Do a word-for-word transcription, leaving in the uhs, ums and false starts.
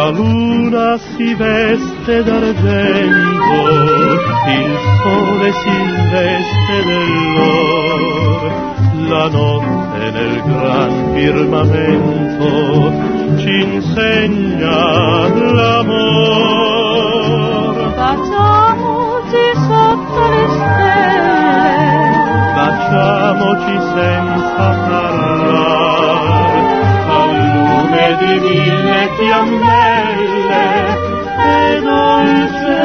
La luna si veste d'argento, il sole si investe dell'or, la notte nel gran firmamento ci insegna l'amor. Baciamoci sotto le stelle, baciamoci senza parlare, al lume di mille fiammelle e dolce